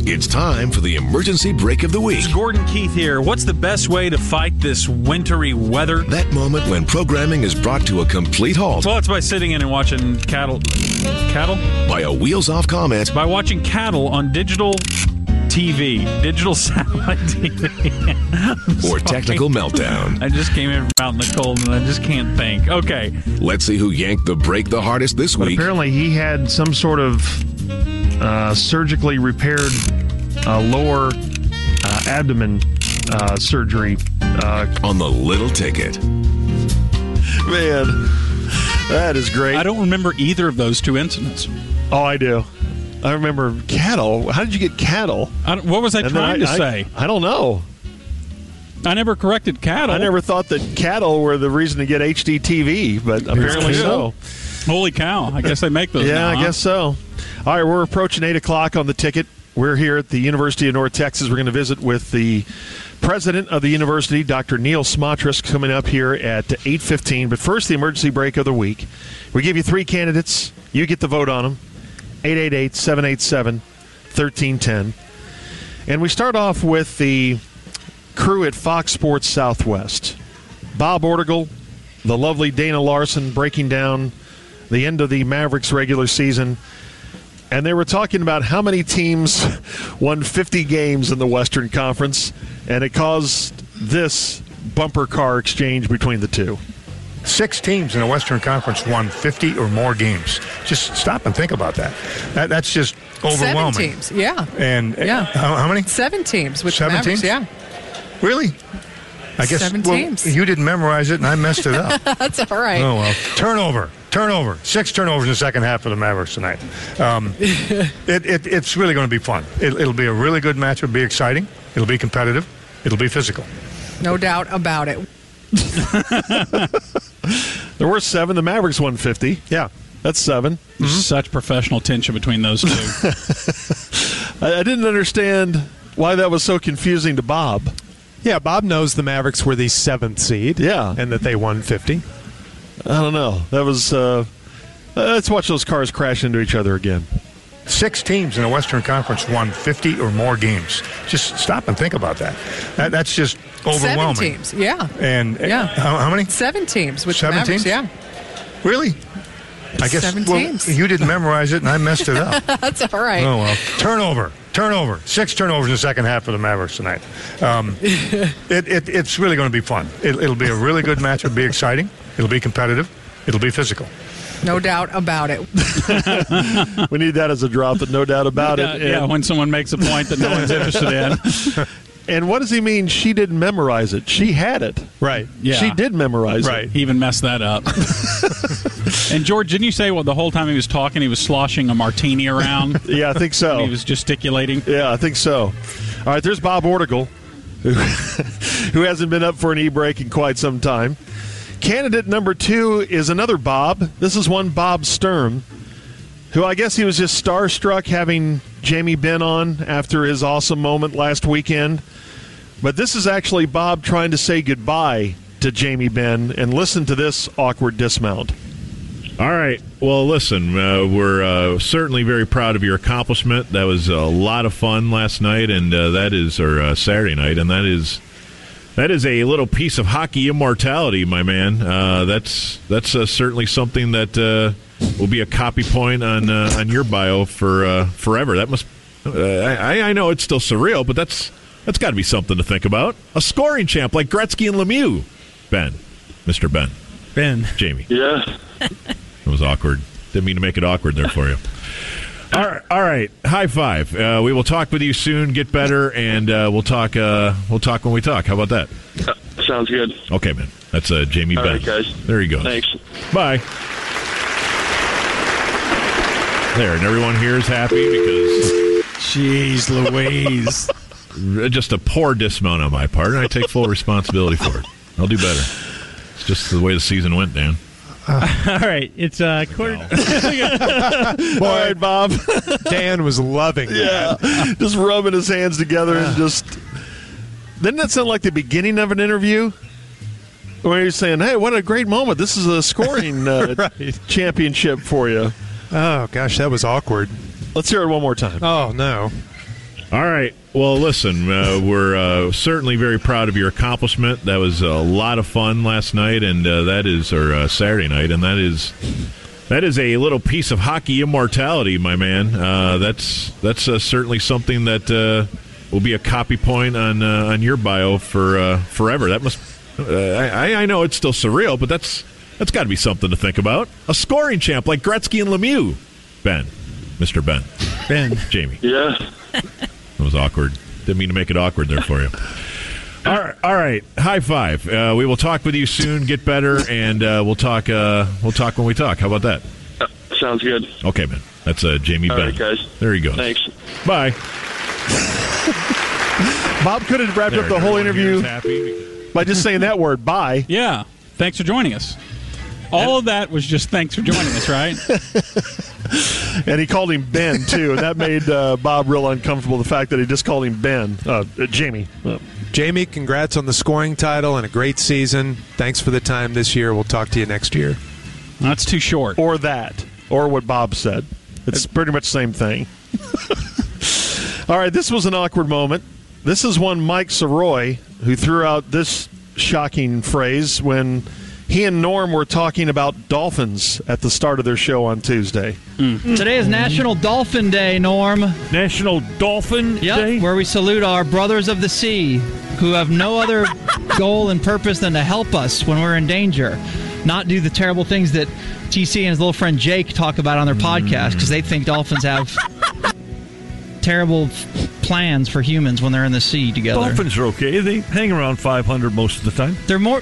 It's time for the emergency break of the week. It's Gordon Keith here. What's the best way to fight this wintry weather? That moment when programming is brought to a complete halt. Well, it's by sitting in and watching cattle? By a wheels-off comment. By watching cattle on digital TV, digital satellite TV. Or technical meltdown. I just came in from out in the cold and I just can't think. Okay. Let's see who yanked the break the hardest this week. Apparently he had some sort of surgically repaired lower abdomen surgery. On the little ticket. Man, that is great. I don't remember either of those two incidents. Oh, I do. I remember cattle. How did you get cattle? What was I trying to say? I don't know. I never corrected cattle. I never thought that cattle were the reason to get HD TV, but apparently so. Holy cow. I guess they make those now, I guess so. All right, we're approaching 8 o'clock on the ticket. We're here at the University of North Texas. We're going to visit with the president of the university, Dr. Neil Smatras, coming up here at 8:15. But first, the emergency break of the week. We give you 3 candidates. You get the vote on them. 888-787-1310. And we start off with the crew at Fox Sports Southwest. Bob Ortegel, the lovely Dana Larson breaking down the end of the Mavericks regular season. And they were talking about how many teams won 50 games in the Western Conference, and it caused this bumper car exchange between the two. 6 teams in the Western Conference won 50 or more games. Just stop and think about that. That's just overwhelming. 7 teams, yeah. And how many? 7 teams with 7 the Mavericks, teams? yeah. Really? I guess 7 teams. You didn't memorize it, and I messed it up. That's all right. Oh, well. Turnover. 6 turnovers in the second half for the Mavericks tonight. It's really going to be fun. It'll be a really good match. It'll be exciting. It'll be competitive. It'll be physical. No doubt about it. There were 7. The Mavericks won 50. Yeah, that's 7. Mm-hmm. Such professional tension between those two. I didn't understand why that was so confusing to Bob. Yeah, Bob knows the Mavericks were the 7th seed. Yeah. And that they won 50. I don't know. That was let's watch those cars crash into each other again. 6 teams in the Western Conference won 50 or more games. Just stop and think about that. That's just overwhelming. 7 teams, yeah. And how many? 7 teams with 7 the Mavericks, teams? yeah. Really? I guess 7 teams. You didn't memorize it, and I messed it up. That's all right. Oh, well. Turnover. 6 turnovers in the second half for the Mavericks tonight. It's really going to be fun. It'll be a really good match. It'll be exciting. It'll be competitive. It'll be physical. No doubt about it. We need that as a drop, but no doubt about it. Yeah, when someone makes a point that no one's interested in. And what does he mean she didn't memorize it? She had it. Right. Yeah. She did memorize Right. it. He even messed that up. And, George, didn't you say the whole time he was talking he was sloshing a martini around? Yeah, I think so. He was gesticulating? Yeah, I think so. All right, there's Bob Ortegel, who hasn't been up for an e-break in quite some time. Candidate number 2 is another Bob. This is one Bob Sturm, who I guess he was just starstruck having Jamie Benn on after his awesome moment last weekend. But this is actually Bob trying to say goodbye to Jamie Benn, and listen to this awkward dismount. All right. Well, listen, we're certainly very proud of your accomplishment. That was a lot of fun last night, and that is Saturday night, and that is a little piece of hockey immortality, my man. That's certainly something that will be a copy point on your bio for forever. That must. I know it's still surreal, but that's got to be something to think about. A scoring champ like Gretzky and Lemieux. Mr. Ben, Jamie. Yeah. It was awkward. Didn't mean to make it awkward there for you. All right. High five. We will talk with you soon. Get better, and we'll talk. We'll talk when we talk. How about that? Sounds good. Okay, man. That's Jamie All Ben. right, guys. There he goes. Thanks. Bye. There, and everyone here is happy because. Jeez Louise. Just a poor dismount on my part, and I take full responsibility for it. I'll do better. It's just the way the season went, Dan. All right, it's quarter. All right, Bob. Dan was loving that. Yeah, just rubbing his hands together and just. Didn't that sound like the beginning of an interview? Where you're saying, "Hey, what a great moment! This is a scoring right. championship for you." Oh gosh, that was awkward. Let's hear it one more time. Oh no. All right. Well, listen, we're certainly very proud of your accomplishment. That was a lot of fun last night, and that is our Saturday night, and that is a little piece of hockey immortality, my man. That's certainly something that will be a copy point on your bio for forever. That must. I know it's still surreal, but that's got to be something to think about. A scoring champ like Gretzky and Lemieux. Mr. Ben, Jamie. Yeah. That was awkward. Didn't mean to make it awkward there for you. All right. High five. We will talk with you soon. Get better, and we'll talk. We'll talk when we talk. How about that? Sounds good. Okay, man. That's Jamie All Ben. right, guys. There you go. Thanks. Bye. Bob could have wrapped up the whole interview by just saying that word, bye. Yeah. Thanks for joining us. All of that was just thanks for joining us, right? And he called him Ben, too. And that made Bob real uncomfortable, the fact that he just called him Ben. Jamie. Jamie, congrats on the scoring title and a great season. Thanks for the time this year. We'll talk to you next year. That's too short. Or that. Or what Bob said. It's pretty much the same thing. All right, this was an awkward moment. This is one Mike Soroy who threw out this shocking phrase when he and Norm were talking about dolphins at the start of their show on Tuesday. Today is National Dolphin Day, Norm. National Dolphin Day? Where we salute our brothers of the sea who have no other goal and purpose than to help us when we're in danger. Not do the terrible things that TC and his little friend Jake talk about on their podcast because they think dolphins have terrible plans for humans when they're in the sea together. Dolphins are okay. They hang around 500 most of the time. They're more...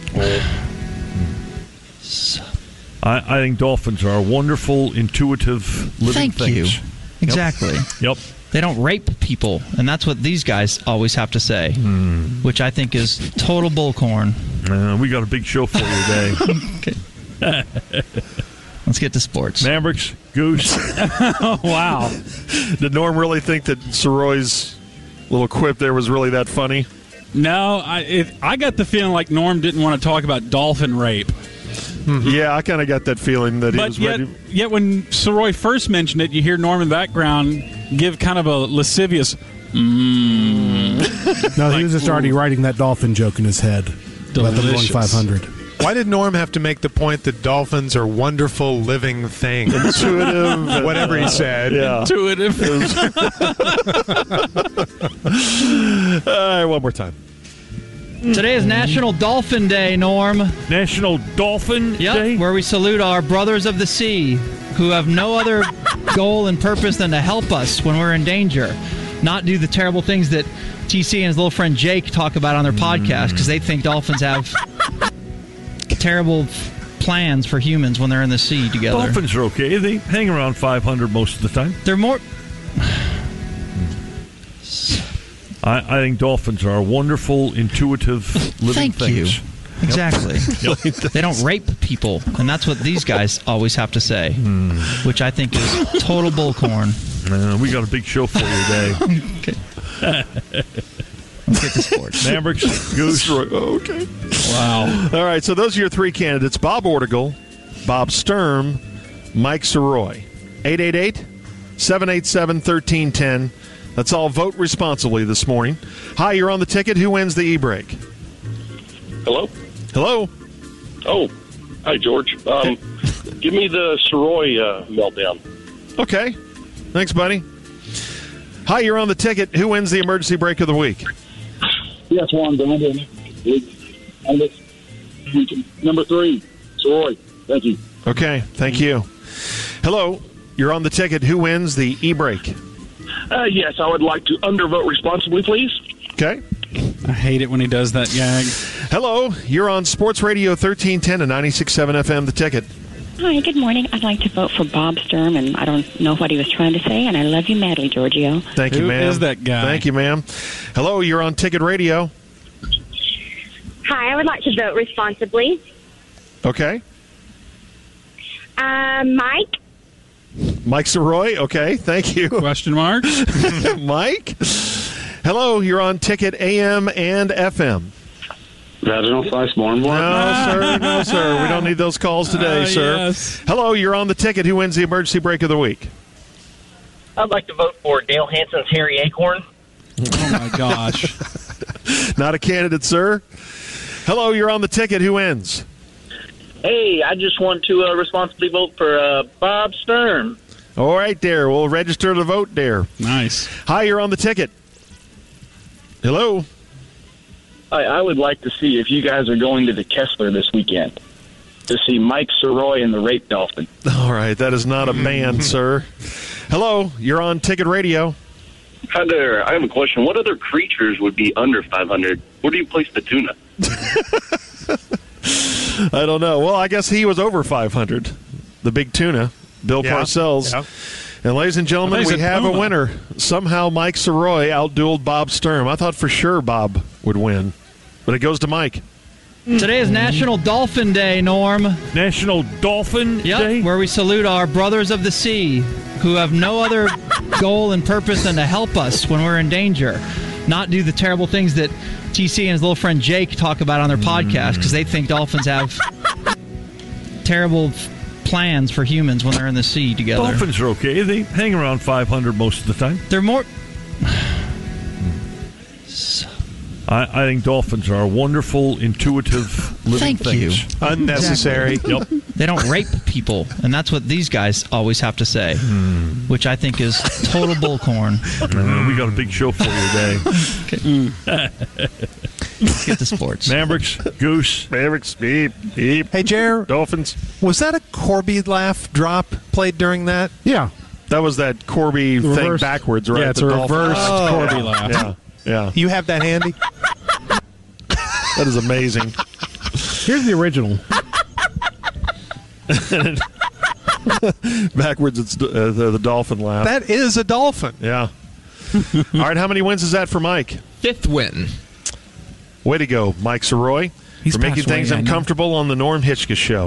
I think dolphins are wonderful, intuitive, living Thank things. you. Exactly. Yep. They don't rape people, and that's what these guys always have to say, which I think is total bullcorn. We got a big show for you today. Okay. Let's get to sports. Mavericks, Goose. Oh, wow. Did Norm really think that Soroy's little quip there was really that funny? No, I got the feeling like Norm didn't want to talk about dolphin rape. Yeah, I kind of got that feeling that he was ready. Yet when Soroy first mentioned it, you hear Norm in the background give kind of a lascivious No, he was just already writing that dolphin joke in his head about them going 500. Why did Norm have to make the point that dolphins are wonderful living things? Intuitive. Whatever he said. Yeah. Intuitive. All right, one more time. Today is National Dolphin Day, Norm. National Dolphin Day? Where we salute our brothers of the sea who have no other goal and purpose than to help us when we're in danger. Not do the terrible things that TC and his little friend Jake talk about on their podcast because they think dolphins have terrible plans for humans when they're in the sea together. Dolphins are okay. They hang around 500 most of the time. They're more... I think dolphins are wonderful, intuitive, living Thank things. you. Exactly. They don't rape people, and that's what these guys always have to say, which I think is total bullcorn. We got a big show for you today. Okay. Let's get to sports. Mavericks, Goose. Okay. Wow. All right, so those are your three candidates: Bob Ortigal, Bob Sturm, Mike Soroy. 888-787-1310. That's all. Vote responsibly this morning. Hi, you're on the ticket. Who wins the e-break? Hello? Hello? Oh, hi, George. Give me the Soroy meltdown. Okay. Thanks, buddy. Hi, you're on the ticket. Who wins the emergency break of the week? Yes, Juan Brandon. Number 3, Soroy. Thank you. Okay, thank you. Hello, you're on the ticket. Who wins the e-break? Yes, I would like to undervote responsibly, please. Okay. I hate it when he does that gag. Hello, you're on Sports Radio 1310 and 96.7 FM, The Ticket. Hi, good morning. I'd like to vote for Bob Sturm, and I don't know what he was trying to say, and I love you madly, Giorgio. Thank you, ma'am. Who is that guy? Thank you, ma'am. Hello, you're on Ticket Radio. Hi, I would like to vote responsibly. Okay. Mike? Mike Soroy, okay, thank you. Question mark? Mike? Hello, you're on Ticket AM and FM. Vaginal slice more. No, sir. We don't need those calls today, sir. Yes. Hello, you're on the ticket. Who wins the emergency break of the week? I'd like to vote for Dale Hansen's Harry Acorn. Oh, my gosh. Not a candidate, sir. Hello, you're on the ticket. Who wins? Hey, I just want to responsibly vote for Bob Sturm. All right, there. We'll register to vote there. Nice. Hi, you're on the ticket. Hello. I would like to see if you guys are going to the Kessler this weekend to see Mike Soroy and the Rape Dolphin. All right, that is not a band, sir. Hello, you're on Ticket Radio. Hi there. I have a question. What other creatures would be under 500? Where do you place the tuna? I don't know. Well, I guess he was over 500. The big tuna, Bill Parcells. Yeah. And ladies and gentlemen, we have a winner. Somehow Mike Soroy outdueled Bob Sturm. I thought for sure Bob would win, but it goes to Mike. Today is National Dolphin Day, Norm. National Dolphin Day? Where we salute our brothers of the sea who have no other goal and purpose than to help us when we're in danger. Not do the terrible things that TC and his little friend Jake talk about on their podcast because they think dolphins have terrible plans for humans when they're in the sea together. Dolphins are okay. They hang around 500 most of the time. They're more... I think dolphins are wonderful, intuitive living things. Thank you. Unnecessary. Yep. They don't rape people, and that's what these guys always have to say, which I think is total bullcorn. We got a big show for you today. Let's get to sports. Mavericks, Goose. Mavericks, beep, beep. Hey, Jer. Dolphins. Was that a Corby laugh drop played during that? Yeah. That was that Corby thing backwards, right? Yeah, it's The a Dolphins. reversed Corby laugh. Yeah, yeah. You have that handy? That is amazing. Here's the original. Backwards, it's the dolphin laugh. That is a dolphin. Yeah. All right, how many wins is that for Mike? 5th win. Way to go, Mike Soroy, for making passed away, things I know. uncomfortable on the Norm Hitchcock Show.